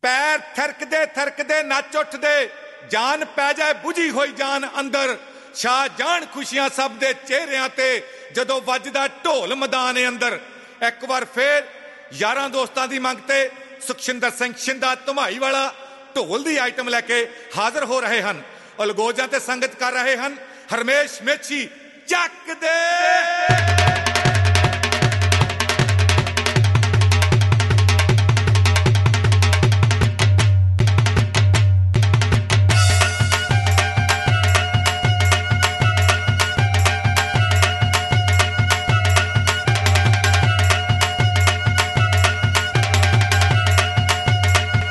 ਪੈਰ ਥਰਕਦੇ ਥਰਕਦੇ ਨੱਚ ਉੱਠਦੇ, ਜਾਨ ਪੈ ਜਾਏ ਬੁਝੀ ਹੋਈ ਜਾਨ ਅੰਦਰ, ਛਾ ਜਾਣ ਖੁਸ਼ੀਆਂ ਸਭ ਦੇ ਚਿਹਰਿਆਂ ਤੇ ਜਦੋਂ ਵੱਜਦਾ ਢੋਲ ਮੈਦਾਨ ਅੰਦਰ। ਇੱਕ ਵਾਰ ਫੇਰ ਯਾਰਾਂ ਦੋਸਤਾਂ ਦੀ ਮੰਗ ਤੇ ਸੁਖਸ਼ਿੰਦਰ ਸਿੰਘ ਸ਼ਿੰਦਾ ਧਮਾਈ ਵਾਲਾ ਢੋਲ ਦੀ ਆਈਟਮ ਲੈ ਕੇ ਹਾਜ਼ਰ ਹੋ ਰਹੇ ਹਨ। ਅਲਗੋਜਾਂ ਤੇ ਸੰਗਤ ਕਰ ਰਹੇ ਹਨ ਹਰਮੇਸ਼ ਮੇਛੀ ਚੱਕ ਦੇ।